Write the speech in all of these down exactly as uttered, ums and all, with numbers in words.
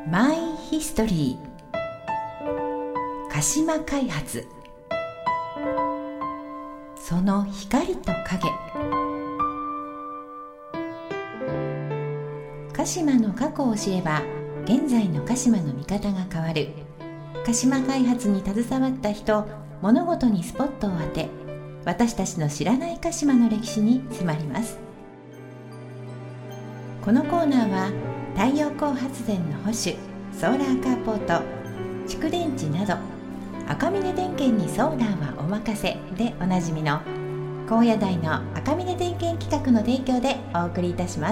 マイヒストリー鹿島開発、その光と影。鹿島の過去を知れば現在の鹿島の見方が変わる。鹿島開発に携わった人、物事にスポットを当て、私たちの知らない鹿島の歴史に迫ります。このコーナーは太陽光発電の保守、ソーラーカーポート、蓄電池など赤峰電研にソーラーはお任せでおなじみの高野台の赤峰電研企画の提供でお送りいたします。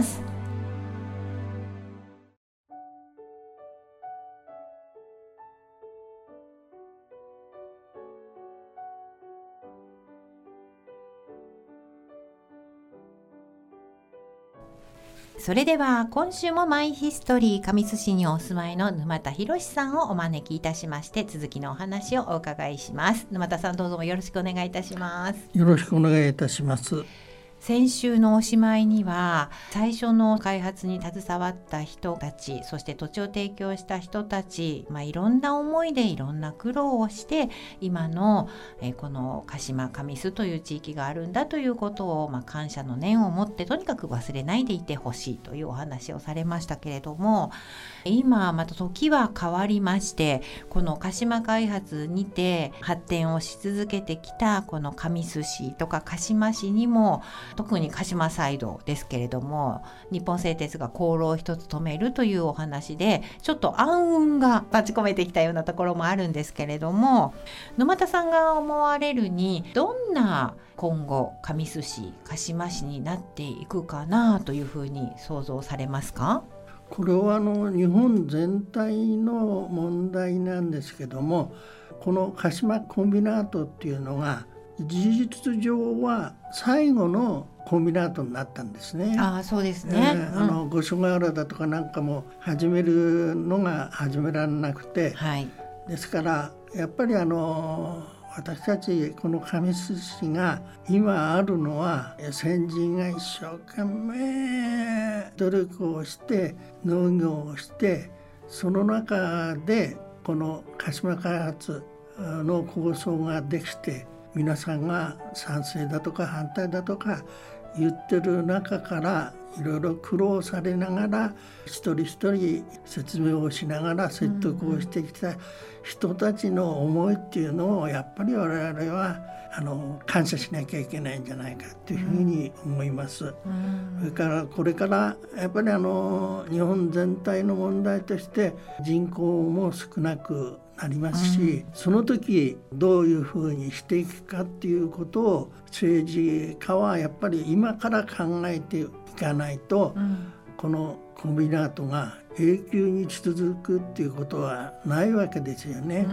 それでは今週もマイヒストリー神栖市にお住まいの沼田博さんをお招きいたしまして、続きのお話をお伺いします。沼田さん、どうぞよろしくお願いいたします。 よろしくお願いいたします。 先週のおしまいには、最初の開発に携わった人たち、そして土地を提供した人たち、まあ、いろんな思いでいろんな苦労をして今のえこの鹿島神栖という地域があるんだということを、まあ、感謝の念を持ってとにかく忘れないでいてほしいというお話をされましたけれども、今また時は変わりまして、この鹿島開発にて発展をし続けてきたこの神栖市とか鹿島市にも、特に鹿島サイドですけれども、日本製鉄が功労を一つ止めるというお話で、ちょっと暗雲が立ち込めてきたようなところもあるんですけれども、沼田さんが思われるに、どんな今後神栖市、鹿島市になっていくかなというふうに想像されますか？ これはあの日本全体の問題なんですけども、この鹿島コンビナートっていうのが事実上は最後のコンビナートになったんですね。 ああ、そうですね、 えー、あの五所川原だとかなんかも始めるのが始められなくて、 はい、 ですからやっぱりあの私たちこの神栖市が今あるのは、先人が一生懸命努力をして農業をして、その中でこの鹿島開発の構想ができて、皆さんが賛成だとか反対だとか言ってる中から、いろいろ苦労されながら一人一人説明をしながら説得をしてきた人たちの思いっていうのを、やっぱり我々はあの感謝しなきゃいけないんじゃないかというふうに思います。それからこれからやっぱりあの日本全体の問題として人口も少なくなりますし、うん、その時どういうふうにしていくかっていうことを政治家はやっぱり今から考えていかないと、うん、このコンビナートが永久に続くっていうことはないわけですよね、うん、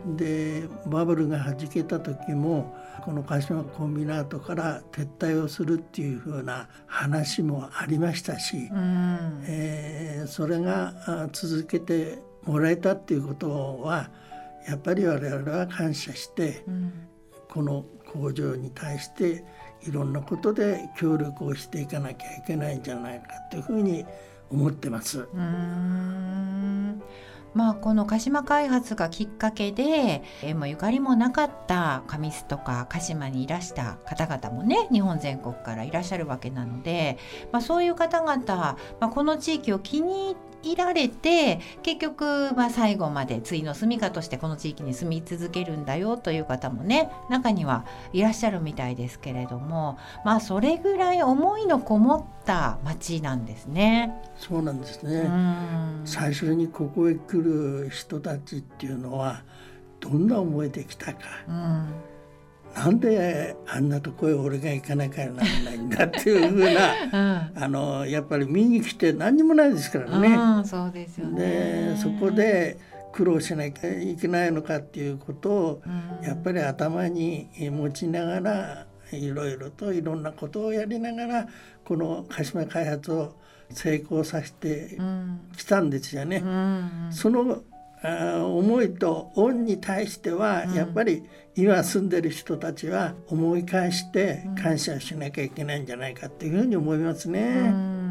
でバブルがはじけた時もこの鹿島コンビナートから撤退をするっていうふうな話もありましたし、うんえー、それが続けてもらえたっていうことはやっぱり我々は感謝して、うん、この工場に対していろんなことで協力をしていかなきゃいけないんじゃないかというふうに思ってます。 うーんまあ、この鹿島開発がきっかけで、えもうゆかりもなかった神栖とか鹿島にいらした方々もね、日本全国からいらっしゃるわけなので、まあ、そういう方々、まあ、この地域を気に入られて、結局、まあ、最後まで対の住処としてこの地域に住み続けるんだよという方もね、中にはいらっしゃるみたいですけれども、まあ、それぐらい思いのこもった町なんですね。 そうなんですね。うん最初にここへ来る人たちっていうのはどんな思いで来たか、うんなんであんなとこへ俺が行かなきゃならないんだっていうふうな、うん、あのやっぱり見に来て何にもないですからね、 うん、そうですよね。 でそこで苦労しなきゃいけないのかっていうことを、うん、やっぱり頭に持ちながらいろいろといろんなことをやりながらこの鹿島開発を成功させてきたんですよね、うんうん、その思いと恩に対してはやっぱり今住んでる人たちは思い返して感謝しなきゃいけないんじゃないかっていうふうに思いますね、 うん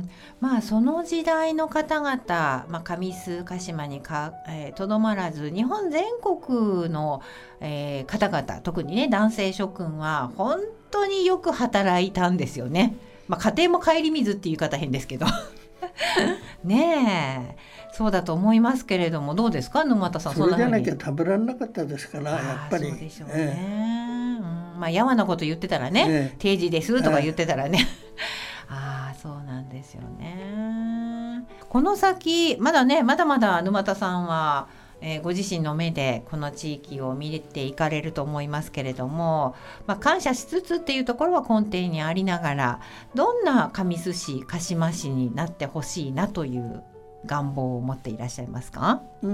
まあその時代の方々、まあ、上須鹿島にか、えー、とどまらず日本全国の、えー、方々、特にね男性諸君は本当によく働いたんですよね。まあ、家庭も顧みずっていう言い方変ですけどねえ、そうだと思いますけれども、どうですか沼田さん。 それじゃなきゃ食べられなかったですから、やっぱり。 そうでしょうね、えーうん、まあやわなこと言ってたらね、えー、定時ですとか言ってたらね、えー、ああそうなんですよね。この先まだねまだまだ沼田さんは、えー、ご自身の目でこの地域を見ていかれると思いますけれども、まあ、感謝しつつっていうところは根底にありながら、どんな神栖市鹿島市になってほしいなという願望を持っていらっしゃいますか？ うん、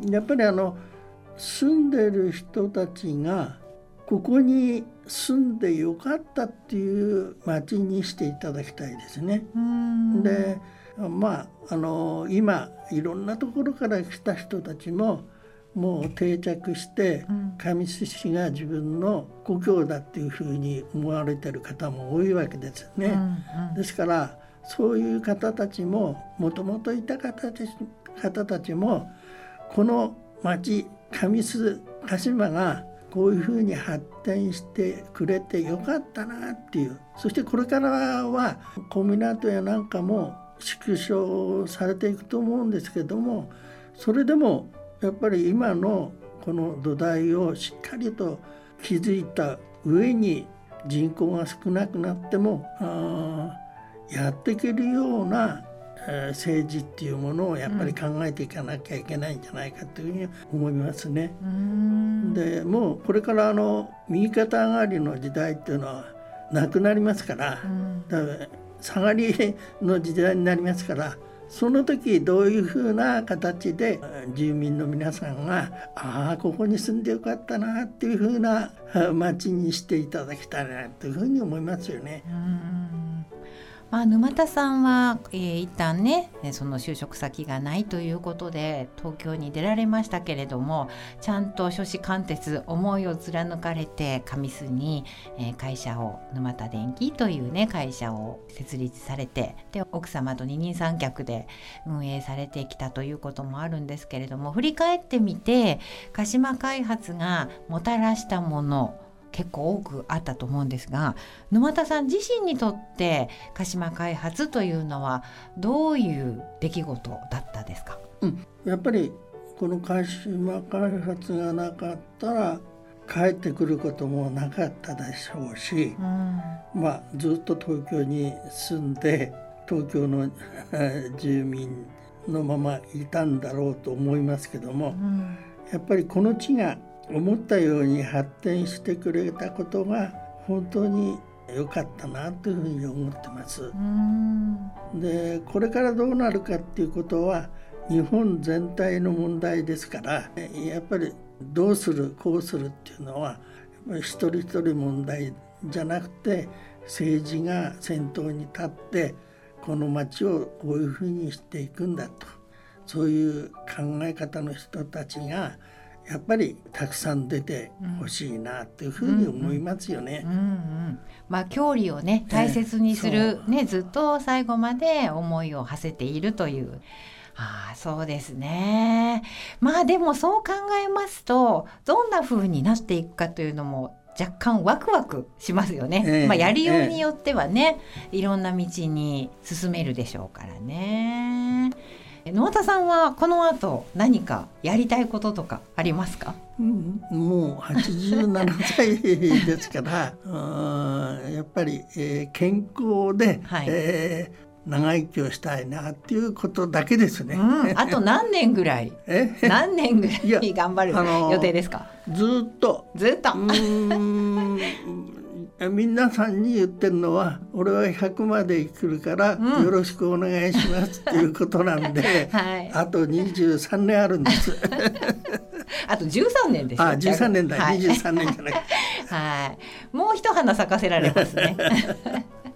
やっぱりあの住んでる人たちがここに住んでよかったっていう町にしていただきたいですね。うんでまあ、あの今いろんなところから来た人たちももう定着して神栖市が自分の故郷だっていうふうに思われてる方も多いわけですね。うんうん、ですからそういう方たちももともといた方たち、方たちもこの町上須鹿島がこういうふうに発展してくれてよかったなっていう、そしてこれからは小湊やなんかも縮小されていくと思うんですけども、それでもやっぱり今のこの土台をしっかりと築いた上に人口が少なくなってもあやっていけるような政治っていうものをやっぱり考えていかなきゃいけないんじゃないかというふうに思いますね。うーんでもうこれからあの右肩上がりの時代っていうのはなくなりますから、うん、だから下がりの時代になりますから、その時どういうふうな形で住民の皆さんがああここに住んでよかったなっていうふうな町にしていただきたいなというふうに思いますよね。うんまあ、沼田さんは、えー、一旦ねその就職先がないということで東京に出られましたけれども、ちゃんと初志貫徹思いを貫かれて上須に、えー、会社を沼田電機というね会社を設立されて、で奥様と二人三脚で運営されてきたということもあるんですけれども、振り返ってみて鹿島開発がもたらしたもの結構多くあったと思うんですが、沼田さん自身にとって鹿島開発というのはどういう出来事だったですか？ うん、やっぱりこの鹿島開発がなかったら帰ってくることもなかったでしょうし、うん、まあずっと東京に住んで東京の住民のままいたんだろうと思いますけども、うん、やっぱりこの地が思ったように発展してくれたことが本当に良かったなというふうに思ってます。うんでこれからどうなるかっていうことは日本全体の問題ですから、やっぱりどうするこうするっていうのはやっぱり一人一人問題じゃなくて、政治が先頭に立ってこの町をこういうふうにしていくんだと、そういう考え方の人たちがやっぱりたくさん出てほしいなというふうに思いますよね。うんうんうんうん、 まあ郷里をね大切にする、ね、ずっと最後まで思いを馳せているという。ああそうですね。まあでもそう考えますとどんな風になっていくかというのも若干ワクワクしますよね。えー、まあ、やりようによってはね、えー、いろんな道に進めるでしょうからね。沼田さんはこの後何かやりたいこととかありますか？ うん、もうはちじゅうななさいですからやっぱり、えー、健康で、はい、えー、長生きをしたいなっていうことだけですね。うん、 あと何年ぐらいえ何年ぐらい頑張る予定ですか？ ずっとずっとうーん皆さんに言ってるのは俺はひゃくまで来るからよろしくお願いしますっていうことなんで、うんはい、あとにじゅうさんねんあるんですあとじゅうさんねんでしょ。 あじゅうさんねんだ、はい、にじゅうさんねんじゃないはい、もう一花咲かせられますね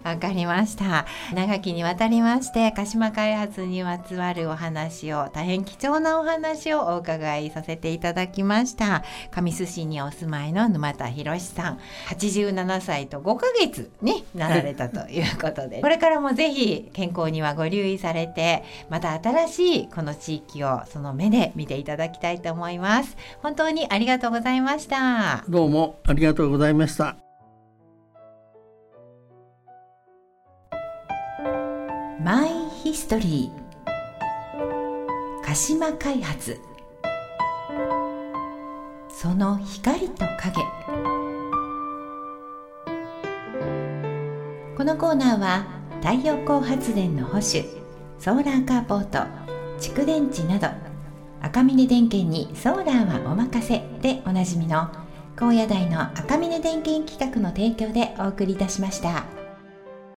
わかりました。長きにわたりまして鹿島開発にまつわるお話を、大変貴重なお話をお伺いさせていただきました。神栖市にお住まいの沼田博さん、はちじゅうななさいとごかげつになられたということで、これからもぜひ健康にはご留意されて、また新しいこの地域をその目で見ていただきたいと思います。本当にありがとうございました。 どうもありがとうございました。 マイヒストリー、鹿島開発、その光と影。このコーナーは太陽光発電の保守、ソーラーカーポート、蓄電池など赤峰電研にソーラーはお任せでおなじみの高野台の赤峰電研企画の提供でお送りいたしました。